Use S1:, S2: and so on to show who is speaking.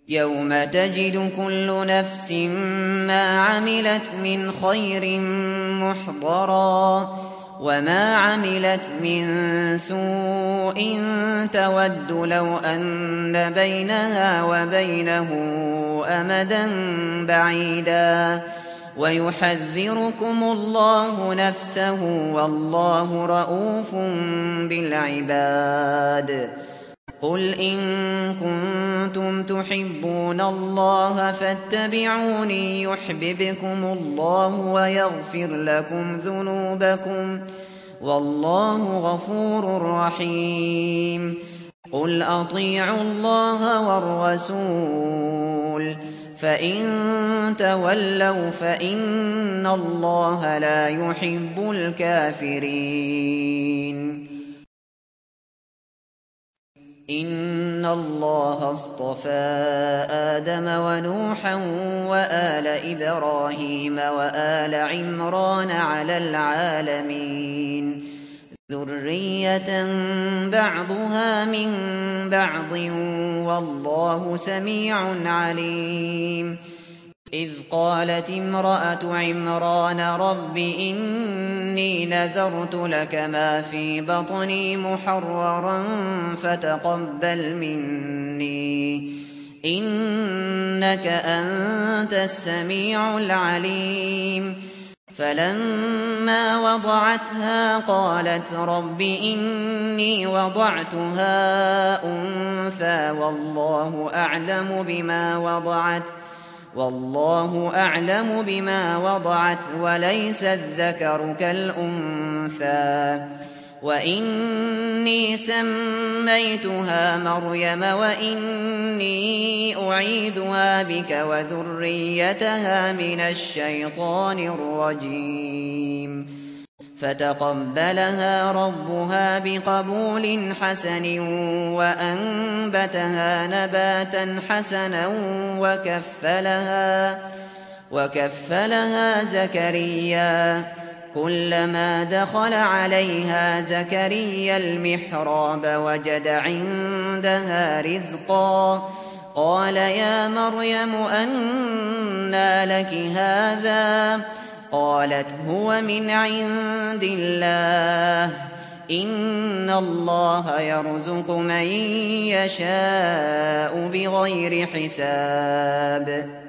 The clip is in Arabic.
S1: يوم تجد كل نفس ما عملت من خير محضرا وما عملت من سوء تود لو أن بينها وبينه أمدا بعيدا ويحذركم الله نفسه والله رءوف بالعباد. قل إن كنتم تحبون الله فاتبعوني يحببكم الله ويغفر لكم ذنوبكم والله غفور رحيم. قل أطيعوا الله والرسول فإن تولوا فإن الله لا يحب الكافرين. إن الله اصطفى آدم ونوحا وآل إبراهيم وآل عمران على العالمين ذرية بعضها من بعض والله سميع عليم. إذ قالت امرأة عمران رب إني نذرت لك ما في بطني محررا فتقبل مني إنك أنت السميع العليم. فلما وضعتها قالت رب إني وضعتها أنثى والله أعلم بما وضعت وليس الذكر كالأنثى وإني سميتها مريم وإني أعيذها بك وذريتها من الشيطان الرجيم. فتقبلها ربها بقبول حسن وأنبتها نباتا حسنا وكفلها زكريا. كلما دخل عليها زكريا المحراب وجد عندها رزقا قال يا مريم أنى لك هذا قالت هو من عند الله إن الله يرزق من يشاء بغير حساب.